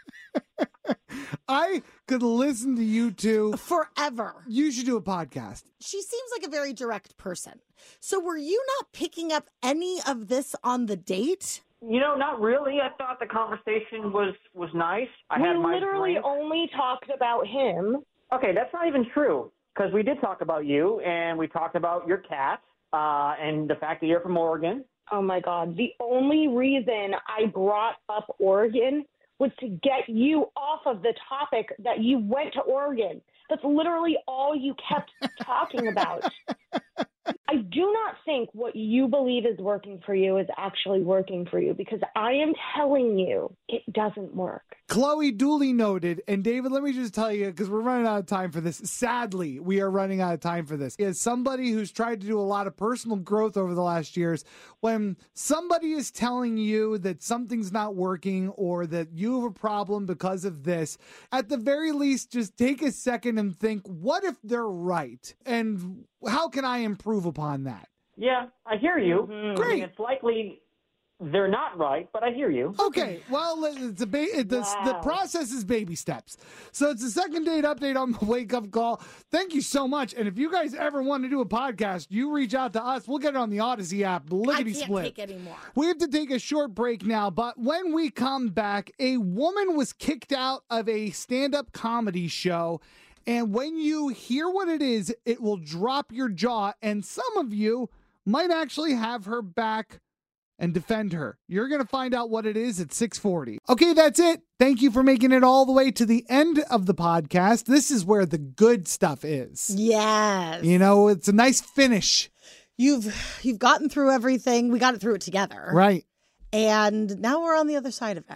I could listen to you two forever. You should do a podcast. She seems like a very direct person. So were you not picking up any of this on the date? Not really. I thought the conversation was nice. We literally only talked about him. Okay, that's not even true, because we did talk about you, and we talked about your cat, and the fact that you're from Oregon. Oh, my God. The only reason I brought up Oregon was to get you off of the topic that you went to Oregon. That's literally all you kept talking about. I do not think what you believe is working for you is actually working for you, because I am telling you it doesn't work. Chloe, duly noted. And David, let me just tell you, because we're running out of time for this. Sadly, we are running out of time for this. As somebody who's tried to do a lot of personal growth over the last years, when somebody is telling you that something's not working or that you have a problem because of this, at the very least, just take a second and think, what if they're right? And how can I improve upon that? Yeah, I hear you. Mm-hmm. Great. I mean, it's likely they're not right, but I hear you. Okay, well, the process is baby steps. So it's the second date update on the Wake Up Call. Thank you so much. And if you guys ever want to do a podcast, you reach out to us. We'll get it on the Odyssey app. I can't take anymore. We have to take a short break now, but when we come back, a woman was kicked out of a stand-up comedy show. And when you hear what it is, it will drop your jaw. And some of you might actually have her back and defend her. You're going to find out what it is at 6:40. Okay, that's it. Thank you for making it all the way to the end of the podcast. This is where the good stuff is. Yes. It's a nice finish. You've gotten through everything. We got it through it together. Right. And now we're on the other side of it.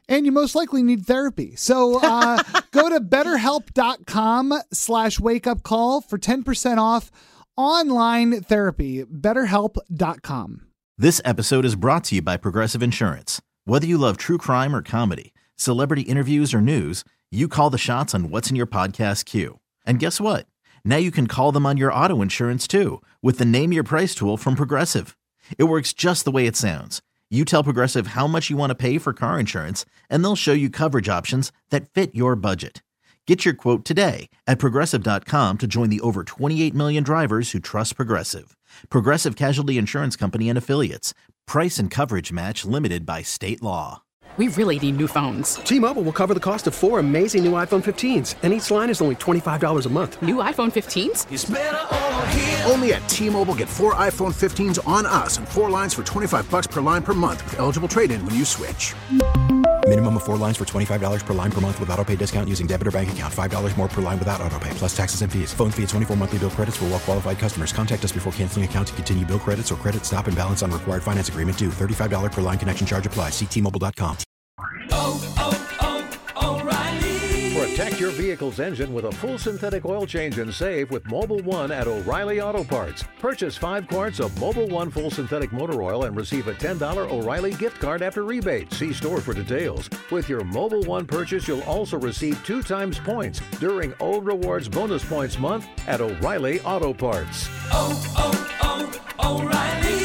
And you most likely need therapy. So go to betterhelp.com/wakeupcall for 10% off online therapy. BetterHelp.com. This episode is brought to you by Progressive Insurance. Whether you love true crime or comedy, celebrity interviews or news, you call the shots on what's in your podcast queue. And guess what? Now you can call them on your auto insurance too with the Name Your Price tool from Progressive. It works just the way it sounds. You tell Progressive how much you want to pay for car insurance, and they'll show you coverage options that fit your budget. Get your quote today at Progressive.com to join the over 28 million drivers who trust Progressive. Progressive Casualty Insurance Company and Affiliates. Price and coverage match limited by state law. We really need new phones. T-Mobile will cover the cost of 4 amazing new iPhone 15s, and each line is only $25 a month. New iPhone 15s? It's better over here. Only at T-Mobile, get 4 iPhone 15s on us and 4 lines for $25 per line per month with eligible trade-in when you switch. Minimum of 4 lines for $25 per line per month with autopay discount using debit or bank account. $5 more per line without autopay, plus taxes and fees. Phone fee at 24 monthly bill credits for well-qualified customers. Contact us before canceling account to continue bill credits or credit stop and balance on required finance agreement due. $35 per line connection charge applies. See T-Mobile.com. O'Reilly. Protect your vehicle's engine with a full synthetic oil change and save with Mobil 1 at O'Reilly Auto Parts. Purchase 5 quarts of Mobil 1 full synthetic motor oil and receive a $10 O'Reilly gift card after rebate. See store for details. With your Mobil 1 purchase, you'll also receive 2 times points during O Rewards Bonus Points Month at O'Reilly Auto Parts. O'Reilly.